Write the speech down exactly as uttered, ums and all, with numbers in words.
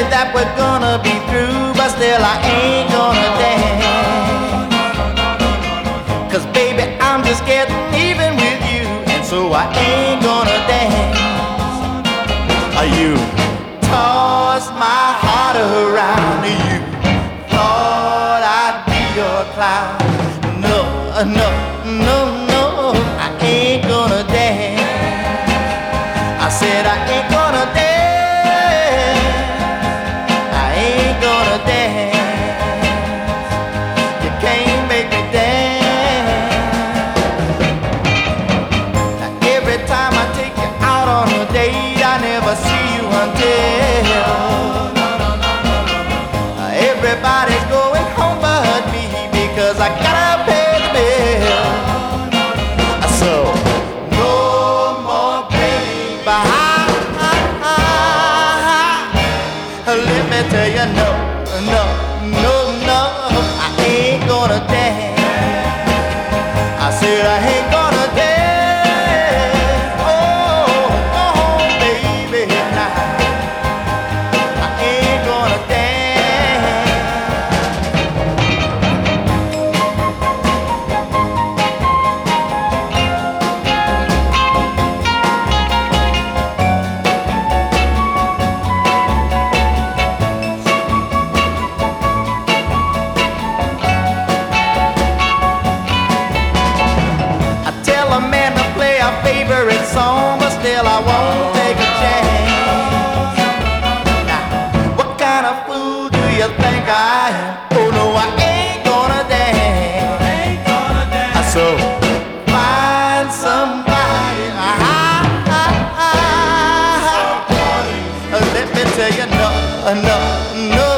that we're gonna be through, but still I ain't gonna dance. Cause baby, I'm just getting even with you, and so I ain't gonna dance. Are you tossed my heart around? You thought I'd be your clown. No, no, no, no, I ain't gonna dance. I said I ain't gonna dance. I ain't gonna dance. You can't make me dance. Now every time I take you out on a date, I never see you until everybody's going home but me, because I gotta pay the bill. So no more baby, let me tell you, no, no, no, no, I ain't gonna dance. I said I ain't gonna dance. Oh, go home, baby, now. I ain't gonna dance. Favorite song, but still I won't take a chance. Now, what kind of fool do you think I am? Oh no, I ain't gonna dance. Ain't gonna dance. So find somebody. Ah, ah, ah, ah. Let me tell you, no, no, no.